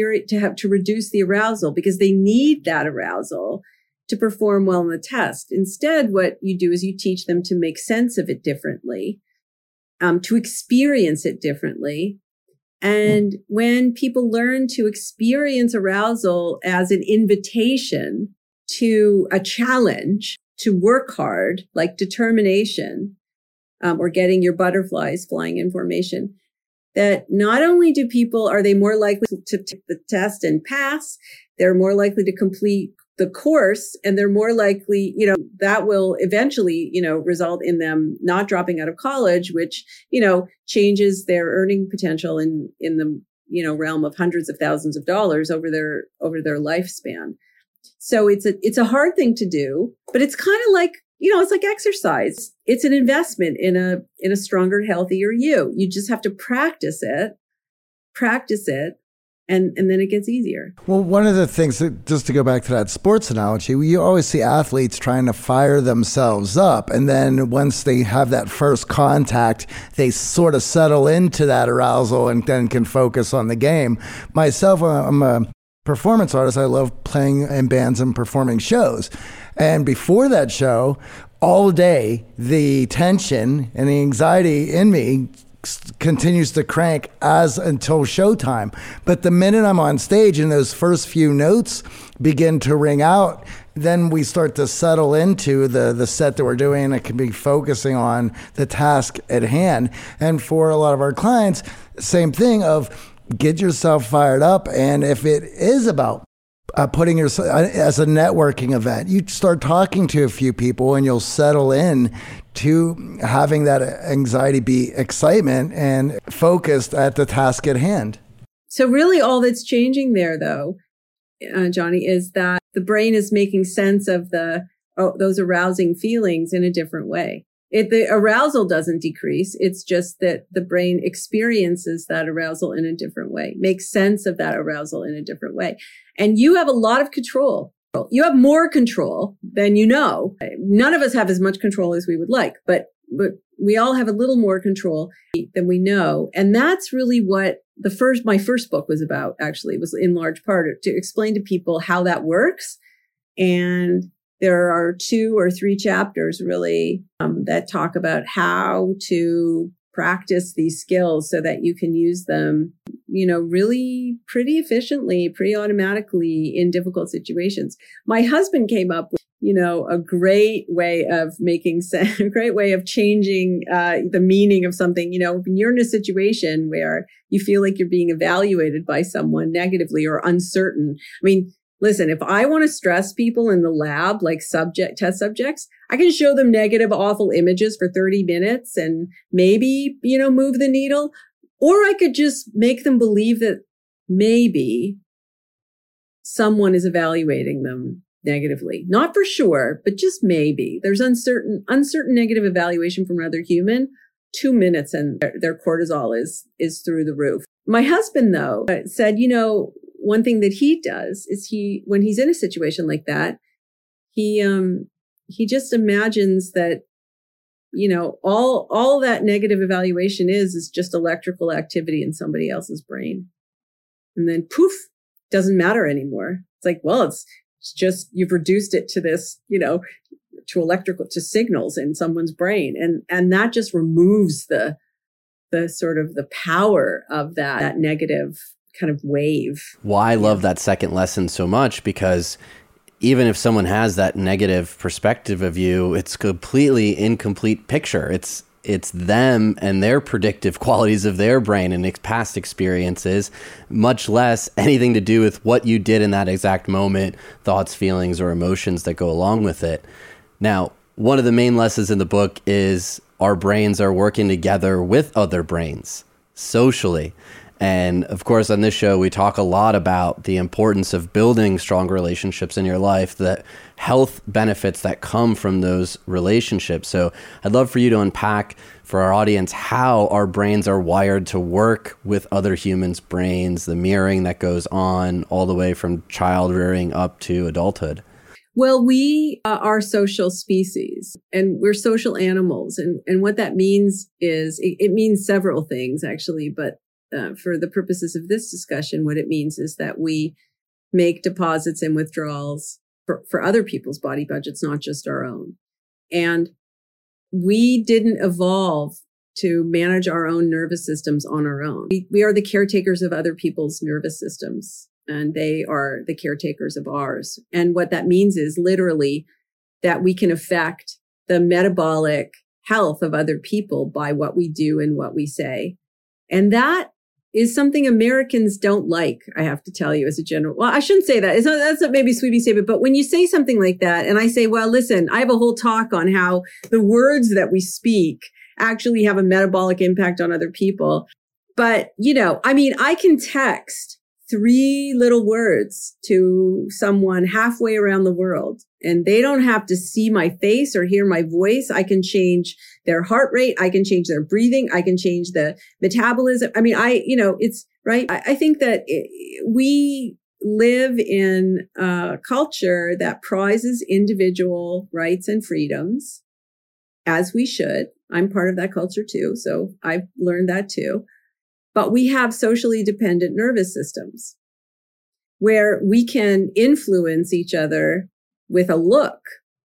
reduce the arousal, because they need that arousal to perform well on the test. Instead, what you do is you teach them to make sense of it differently, to experience it differently. And when people learn to experience arousal as an invitation to a challenge, to work hard, like determination, or getting your butterflies flying in formation, that not only are they more likely to take the test and pass, they're more likely to complete the course, and they're more likely, that will eventually, result in them not dropping out of college, which, changes their earning potential in the, realm of hundreds of thousands of dollars over their lifespan. So it's a hard thing to do, but it's kind of like, it's like exercise. It's an investment in a stronger, healthier you. You just have to practice it, and then it gets easier. Well, one of the things, just to go back to that sports analogy, you always see athletes trying to fire themselves up. And then once they have that first contact, they sort of settle into that arousal and then can focus on the game. Myself, I'm a performance artist. I love playing in bands and performing shows. And before that show, all day, the tension and the anxiety in me continues to crank until showtime. But the minute I'm on stage and those first few notes begin to ring out, then we start to settle into the set that we're doing, and it can be focusing on the task at hand. And for a lot of our clients, same thing of get yourself fired up. And if it is about putting yourself as a networking event, you start talking to a few people and you'll settle in to having that anxiety be excitement and focused at the task at hand. So really all that's changing there, though, Johnny, is that the brain is making sense of those arousing feelings in a different way. The arousal doesn't decrease. It's just that the brain experiences that arousal in a different way, makes sense of that arousal in a different way. And you have a lot of control. You have more control than you know. None of us have as much control as we would like, but we all have a little more control than we know. And that's really what my first book was about, actually. It was in large part to explain to people how that works. And there are 2 or 3 chapters really that talk about how to practice these skills so that you can use them, really pretty efficiently, pretty automatically in difficult situations. My husband came up with, a great way of making sense, a great way of changing the meaning of something. When you're in a situation where you feel like you're being evaluated by someone negatively or uncertain. I mean, listen, if I want to stress people in the lab, like test subjects, I can show them negative, awful images for 30 minutes and maybe, move the needle. Or I could just make them believe that maybe someone is evaluating them negatively. Not for sure, but just maybe. There's uncertain negative evaluation from another human. 2 minutes and their cortisol is through the roof. My husband, though, said, one thing that he does is when he's in a situation like that, he just imagines that all that negative evaluation is just electrical activity in somebody else's brain. And then poof, doesn't matter anymore. It's like, well, it's just, you've reduced it to this, to signals in someone's brain. And that just removes the sort of the power of that negative kind of wave. Well, I love that second lesson so much, because even if someone has that negative perspective of you, it's completely incomplete picture. It's them and their predictive qualities of their brain and past experiences, much less anything to do with what you did in that exact moment, thoughts, feelings, or emotions that go along with it. Now, one of the main lessons in the book is our brains are working together with other brains socially. And of course, on this show, we talk a lot about the importance of building strong relationships in your life, the health benefits that come from those relationships. So I'd love for you to unpack for our audience how our brains are wired to work with other humans' brains, the mirroring that goes on all the way from child rearing up to adulthood. Well, we are social species and we're social animals. And what that means is, it means several things, actually, but for the purposes of this discussion, what it means is that we make deposits and withdrawals for other people's body budgets, not just our own. And we didn't evolve to manage our own nervous systems on our own. We are the caretakers of other people's nervous systems, and they are the caretakers of ours. And what that means is literally that we can affect the metabolic health of other people by what we do and what we say. And that is something Americans don't like, I have to tell you, as a general. Well, I shouldn't say that. That's a maybe sweeping statement. But when you say something like that, and I say, well, listen, I have a whole talk on how the words that we speak actually have a metabolic impact on other people. But, I can text 3 little words to someone halfway around the world, and they don't have to see my face or hear my voice. I can change their heart rate. I can change their breathing. I can change the metabolism. It's right. I think that we live in a culture that prizes individual rights and freedoms, as we should. I'm part of that culture too. So I've learned that too. But we have socially dependent nervous systems where we can influence each other with a look,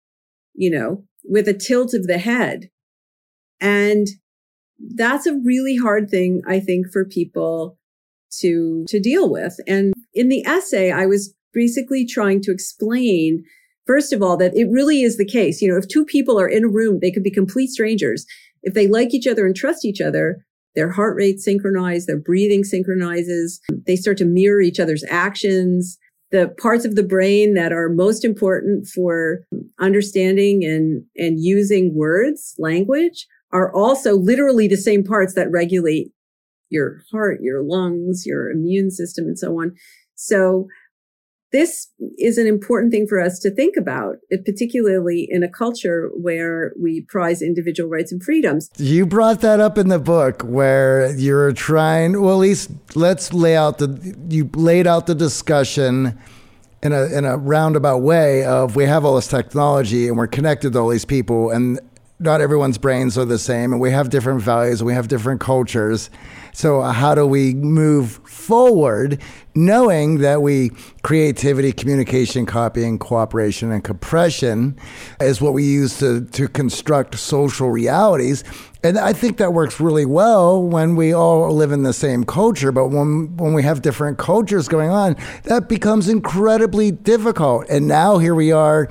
with a tilt of the head. And that's a really hard thing, I think, for people to deal with. And in the essay, I was basically trying to explain, first of all, that it really is the case. If 2 people are in a room, they could be complete strangers. If they like each other and trust each other, their heart rate synchronizes, their breathing synchronizes. They start to mirror each other's actions. The parts of the brain that are most important for understanding and using words, language, are also literally the same parts that regulate your heart, your lungs, your immune system, and so on. So this is an important thing for us to think about, particularly in a culture where we prize individual rights and freedoms. You brought that up in the book where you're trying, well, at least let's you laid out the discussion in a roundabout way of, we have all this technology and we're connected to all these people, and not everyone's brains are the same, and we have different values and we have different cultures. So how do we move forward knowing that creativity, communication, copying, cooperation, and compression is what we use to construct social realities? And I think that works really well when we all live in the same culture. But when we have different cultures going on, that becomes incredibly difficult. And now here we are,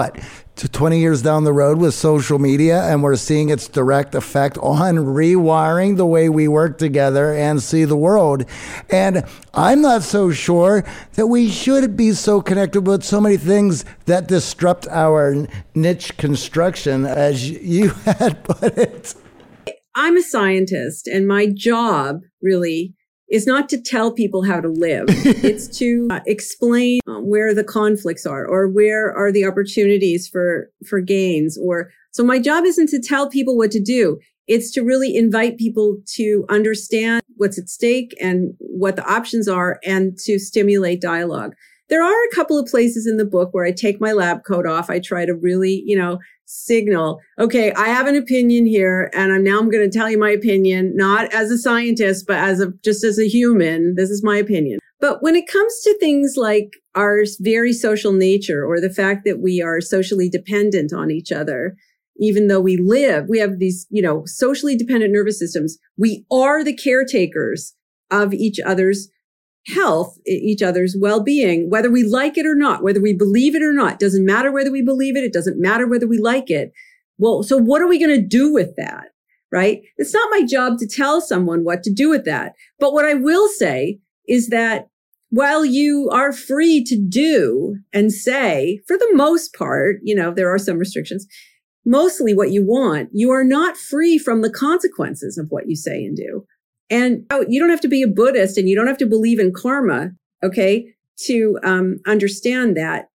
20 years down the road with social media, and we're seeing its direct effect on rewiring the way we work together and see the world. And I'm not so sure that we should be so connected with so many things that disrupt our niche construction, as you had put it. I'm a scientist, and my job really is not to tell people how to live. It's to explain where the conflicts are, or where are the opportunities for gains. So my job isn't to tell people what to do. It's to really invite people to understand what's at stake and what the options are, and to stimulate dialogue. There are a couple of places in the book where I take my lab coat off. I try to really, signal, okay, I have an opinion here, and I'm going to tell you my opinion, not as a scientist, but just as a human. This is my opinion. But when it comes to things like our very social nature, or the fact that we are socially dependent on each other, even though we have these, socially dependent nervous systems, we are the caretakers of each other's health, each other's well-being, whether we like it or not, whether we believe it or not. Doesn't matter whether we believe it. It doesn't matter whether we like it. Well, so what are we going to do with that? Right? It's not my job to tell someone what to do with that. But what I will say is that while you are free to do and say, for the most part, there are some restrictions, mostly what you want, you are not free from the consequences of what you say and do. And you don't have to be a Buddhist, and you don't have to believe in karma, okay, to understand that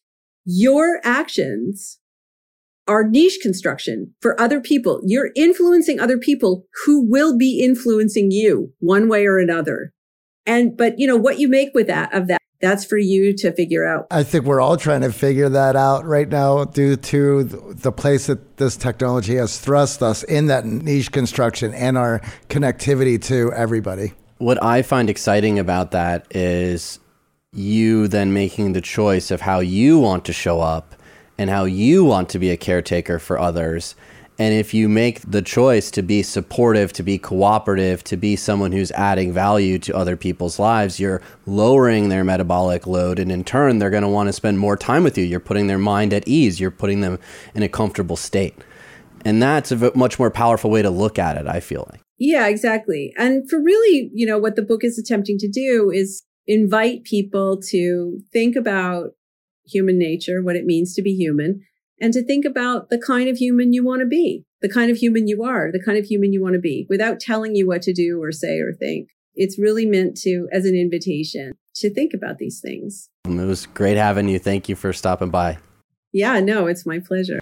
your actions are niche construction for other people. You're influencing other people who will be influencing you one way or another. But what you make with that, that's for you to figure out. I think we're all trying to figure that out right now due to the place that this technology has thrust us in, that niche construction and our connectivity to everybody. What I find exciting about that is you then making the choice of how you want to show up and how you want to be a caretaker for others. And if you make the choice to be supportive, to be cooperative, to be someone who's adding value to other people's lives, you're lowering their metabolic load. And in turn, they're going to want to spend more time with you. You're putting their mind at ease. You're putting them in a comfortable state. And that's a much more powerful way to look at it, I feel like. Yeah, exactly. And for really, what the book is attempting to do is invite people to think about human nature, what it means to be human, and to think about the kind of human you want to be, the kind of human you are, the kind of human you want to be, without telling you what to do or say or think. It's really meant to, as an invitation, to think about these things. It was great having you. Thank you for stopping by. Yeah, no, it's my pleasure.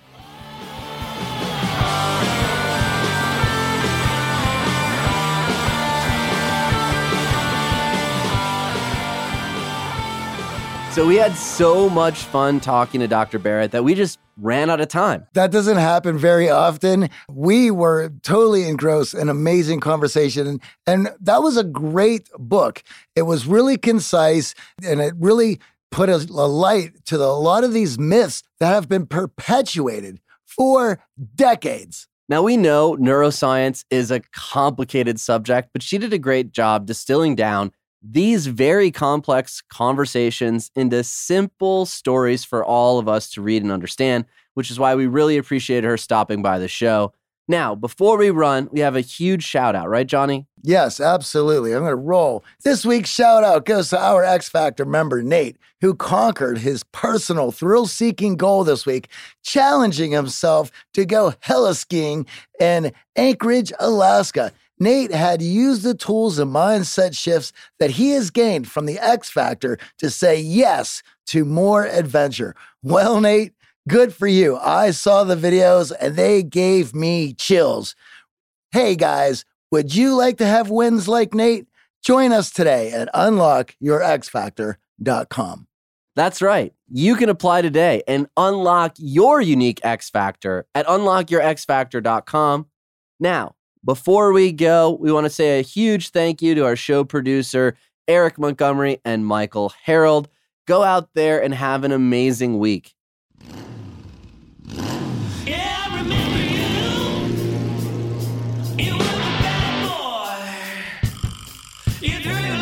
So we had so much fun talking to Dr. Barrett that we just ran out of time. That doesn't happen very often. We were totally engrossed in amazing conversation. And that was a great book. It was really concise, and it really put a light to a lot of these myths that have been perpetuated for decades. Now, we know neuroscience is a complicated subject, but she did a great job distilling down these very complex conversations into simple stories for all of us to read and understand, which is why we really appreciate her stopping by the show. Now, before we run, we have a huge shout out, right, Johnny? Yes, absolutely. I'm going to roll. This week's shout out goes to our X Factor member, Nate, who conquered his personal thrill-seeking goal this week, challenging himself to go heli-skiing in Anchorage, Alaska. Nate had used the tools and mindset shifts that he has gained from the X Factor to say yes to more adventure. Well, Nate, good for you. I saw the videos and they gave me chills. Hey guys, would you like to have wins like Nate? Join us today at unlockyourxfactor.com. That's right. You can apply today and unlock your unique X Factor at unlockyourxfactor.com. Now, before we go, we want to say a huge thank you to our show producer, Eric Montgomery and Michael Harold. Go out there and have an amazing week. Yeah, I remember you. You were a bad boy. You threw